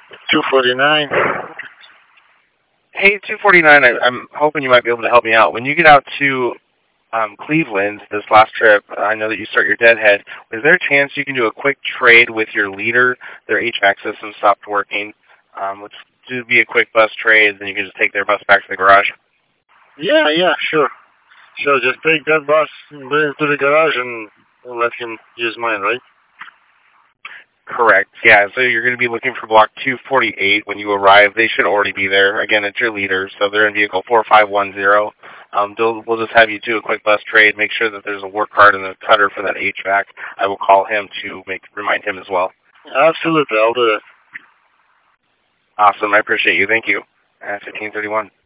249. Hey, 249, I'm hoping you might be able to help me out. When you get out to Cleveland this last trip, I know that you start your deadhead. Is there a chance you can do a quick trade with your leader? Their HVAC system stopped working. Let's do be a quick bus trade, then you can just take their bus back to the garage. Yeah, sure. So just take that bus, bring it to the garage, and let him use mine, right? Correct. Yeah, so you're going to be looking for block 248 when you arrive. They should already be there. Again, it's your leader, so they're in vehicle 4510. We'll just have you do a quick bus trade. Make sure that there's a work card and a cutter for that HVAC. I will call him to remind him as well. Absolutely, I'll do that. Awesome. I appreciate you. Thank you. 1531.